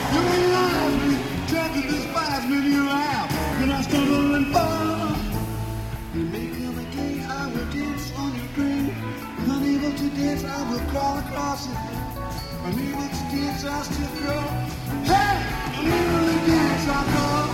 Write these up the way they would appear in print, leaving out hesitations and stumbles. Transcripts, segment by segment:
You realize me, try to despise me, you laugh. Then I stumble and fall. You may come again, I will dance on your grave. Unable to dance, I will crawl across it. Unable to dance, I'll still crawl. Hey! Unable to dance, I'll crawl.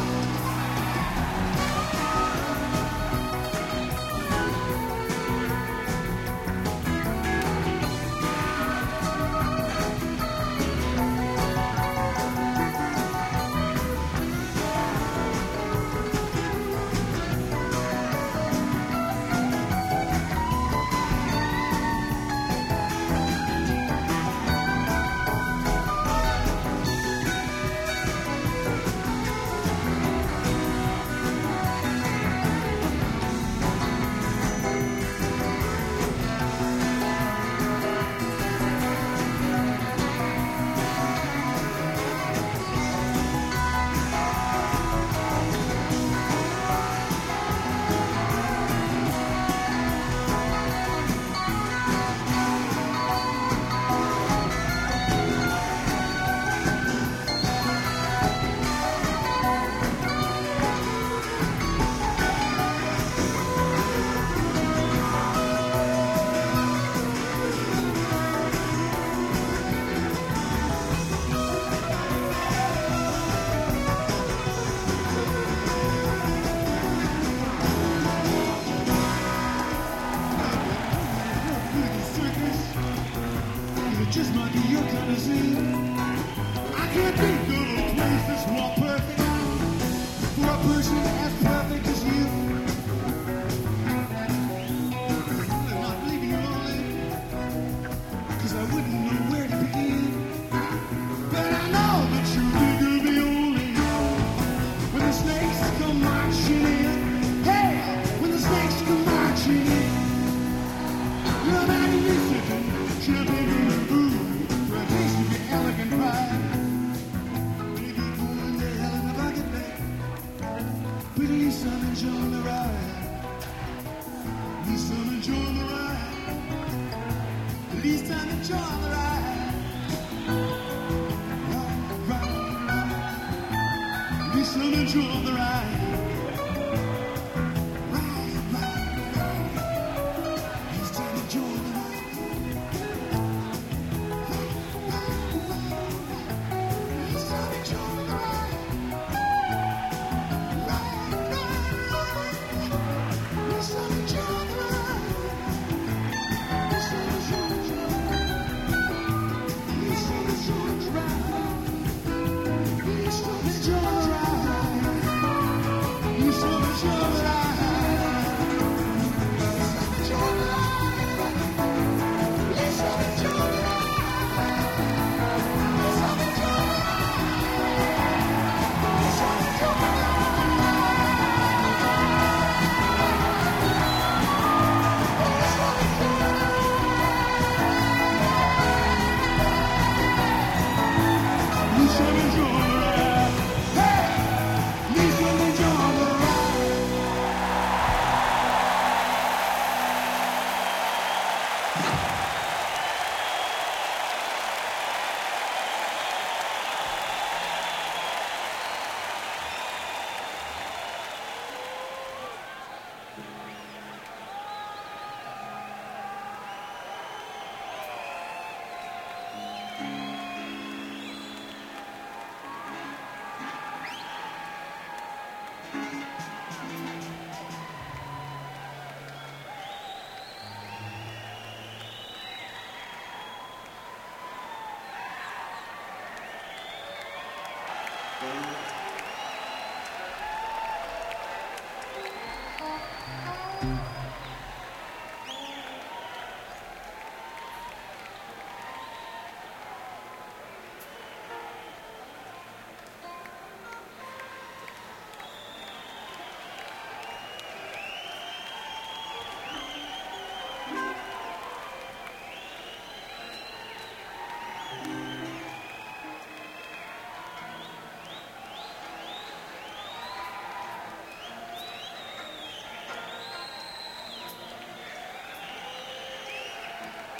It just might be your kind of scene. I can't think of a place that's more perfect for a person as perfect as you. I'm not leaving you lonely, 'cause I wouldn't know where to begin. But I know that you think you're the only when the snakes come marching in. Hey, when the snakes come marching in, you're magnificent, champion of the food, for a taste of your elegant pie. Maybe going to hell in a bucket, babe, but at least I'm enjoying the ride. At least I'm enjoying the ride. At least I'm enjoying the ride. Ride. At least I'm enjoying the ride. Thank you.